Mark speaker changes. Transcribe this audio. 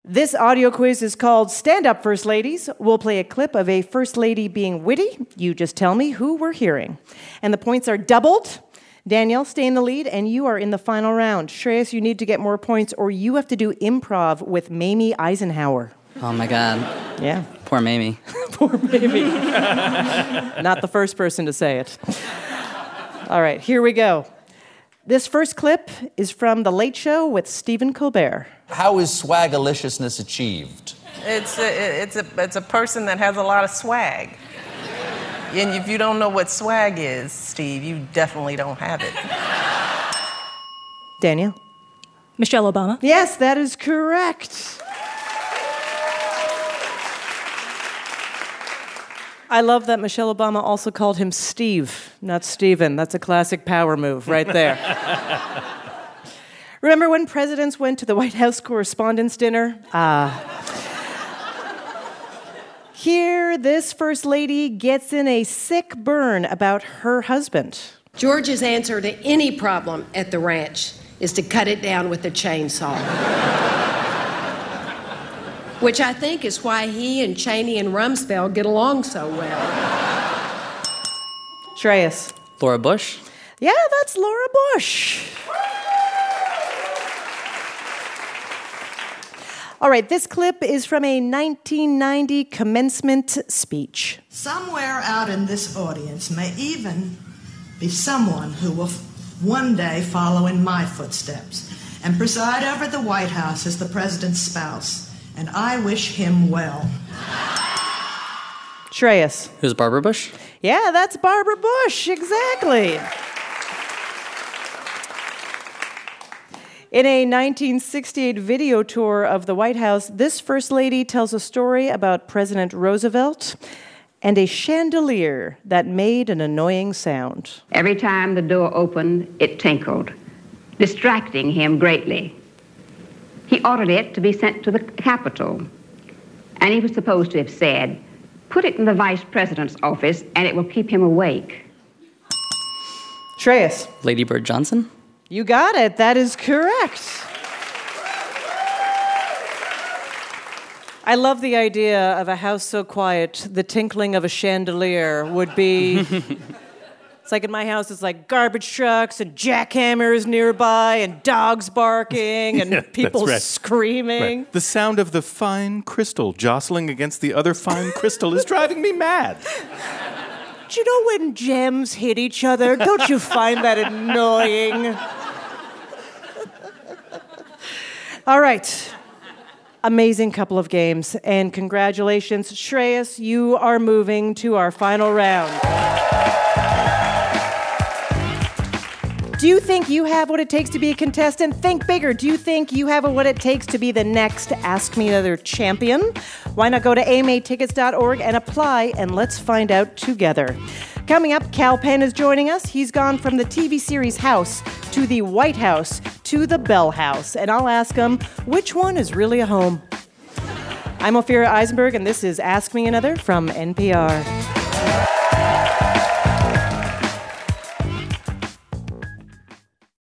Speaker 1: This audio quiz is called Stand Up First Ladies. We'll play a clip of a first lady being witty. You just tell me who we're hearing. And the points are doubled. Danielle, stay in the lead, and you are in the final round. Shreyas, you need to get more points, or you have to do improv with Mamie Eisenhower.
Speaker 2: Oh, my God.
Speaker 1: Yeah.
Speaker 2: Poor Mamie.
Speaker 1: Poor Mamie. Not the first person to say it. All right, here we go. This first clip is from The Late Show with Stephen Colbert.
Speaker 3: How is swagaliciousness achieved?
Speaker 4: It's a person that has a lot of swag. And if you don't know what swag is, Steve, you definitely don't have it.
Speaker 1: Danielle?
Speaker 5: Michelle Obama.
Speaker 1: Yes, that is correct. I love that Michelle Obama also called him Steve, not Steven. That's a classic power move right there. Remember when presidents went to the White House Correspondents' Dinner? Here, this first lady gets in a sick burn about her husband.
Speaker 6: George's answer to any problem at the ranch is to cut it down with a chainsaw. Which I think is why he and Cheney and Rumsfeld get along so well.
Speaker 1: Shreyas.
Speaker 2: Laura Bush.
Speaker 1: Yeah, that's Laura Bush. All right, this clip is from a 1990 commencement speech.
Speaker 7: Somewhere out in this audience may even be someone who will one day follow in my footsteps and preside over the White House as the president's spouse. And I wish him well.
Speaker 1: Shreyas.
Speaker 2: Who's Barbara Bush?
Speaker 1: Yeah, that's Barbara Bush, exactly. In a 1968 video tour of the White House, this first lady tells a story about President Roosevelt and a chandelier that made an annoying sound.
Speaker 8: Every time the door opened, it tinkled, distracting him greatly. He ordered it to be sent to the Capitol, and he was supposed to have said, "Put it in the vice president's office, and it will keep him awake."
Speaker 1: Shreyas.
Speaker 2: Lady Bird Johnson?
Speaker 1: You got it. That is correct. I love the idea of a house so quiet, the tinkling of a chandelier would be... It's like in my house, it's like garbage trucks and jackhammers nearby and dogs barking and people screaming.
Speaker 9: Right. The sound of the fine crystal jostling against the other fine crystal is driving me mad.
Speaker 1: Do you know when gems hit each other? Don't you find that annoying? All right. Amazing couple of games. And congratulations, Shreyas, you are moving to our final round. Do you think you have what it takes to be a contestant? Think bigger. Do you think you have what it takes to be the next Ask Me Another champion? Why not go to amatickets.org and apply, and let's find out together. Coming up, Kal Penn is joining us. He's gone from the TV series House to the White House to the Bell House, and I'll ask him, which one is really a home? I'm Ophira Eisenberg, and this is Ask Me Another from NPR.